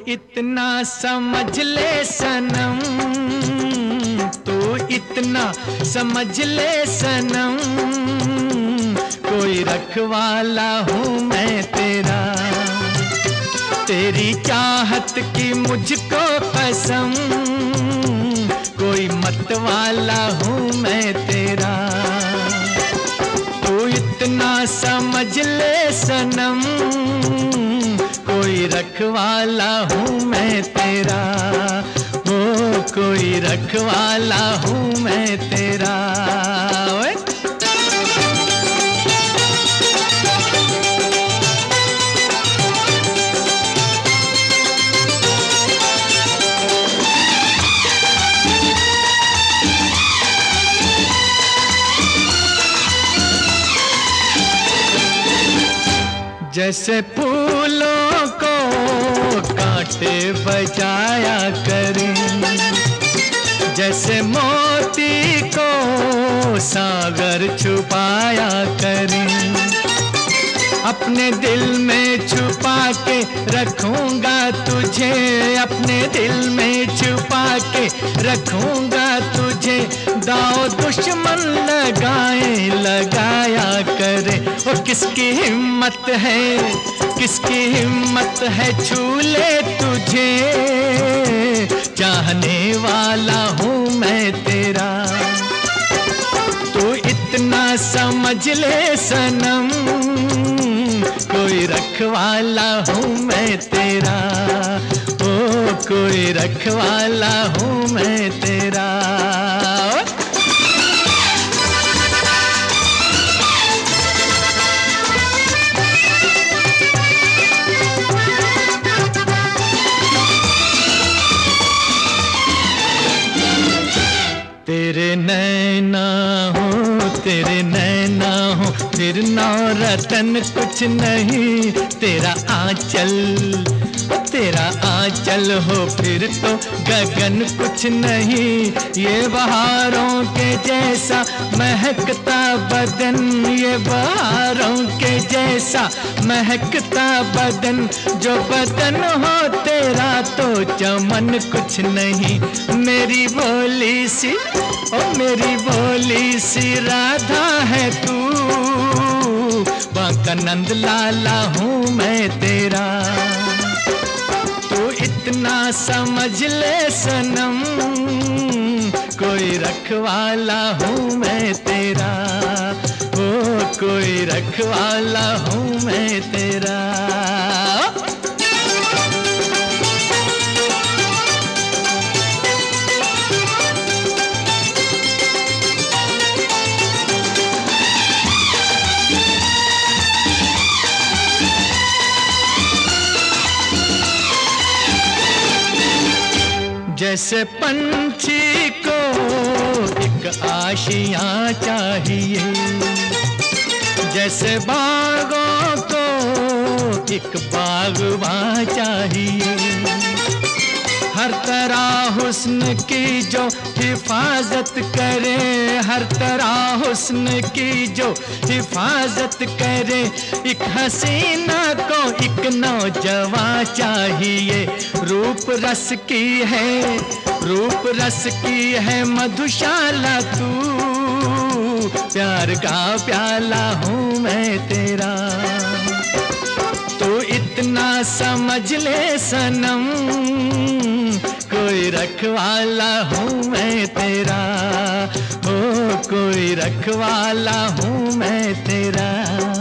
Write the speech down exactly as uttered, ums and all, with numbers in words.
इतना समझ ले सनम, तू इतना समझ ले सनम, कोई रखवाला हूँ मैं तेरा। तेरी चाहत की मुझको कसम, कोई मतवाला हूँ मैं तेरा। तू इतना समझ ले सनम, कोई रखवाला हूँ मैं तेरा। ओ कोई रखवाला हूँ मैं तेरा। ओए जैसे फूलों को कांटे बजाया करें, जैसे मोती को सागर छुपाया करें, अपने दिल में छुपा के रखूंगा तुझे, अपने दिल में छुपा के रखूंगा तुझे। दाव दुश्मन लगाए लगाया करे, ओ किसकी हिम्मत है, किसकी हिम्मत है छू ले तुझे। चाहने वाला हूँ मैं तेरा। तू इतना समझ ले सनम, कोई रखवाला हूँ मैं तेरा। ओ कोई रखवाला हूँ मैं तेरा। तेरे नैना हो, तेरे नैना हो, फिर नौ रतन कुछ नहीं। तेरा आंचल, तेरा आंचल हो, फिर तो गगन कुछ नहीं। ये बहारों के जैसा महकता बदन, ये बहारों के जैसा महकता बदन। जो बदन हो तेरा तो चमन कुछ नहीं। मेरी भोली सी, ओ मेरी भोली सी राधा है तू। बांका नंद लाला हूँ मैं तेरा। तू इतना समझ ले सनम, कोई रखवाला हूँ मैं तेरा। ओ कोई रखवाला हूँ मैं तेरा। जैसे पंछी को एक आशियाँ चाहिए, जैसे बागों को एक बागवां चाहिए। हर तरह हुस्न की जो हिफाजत करे, हर तरह हुस्न की जो हिफाजत करे। एक हसीना को एक नौजवान चाहिए। रूप रस की है, रूप रस की है मधुशाला तू। प्यार का प्याला हूँ मैं तेरा। तू इतना समझ ले सनम, कोई रखवाला हूँ मैं तेरा। ओ कोई रखवाला हूँ मैं तेरा।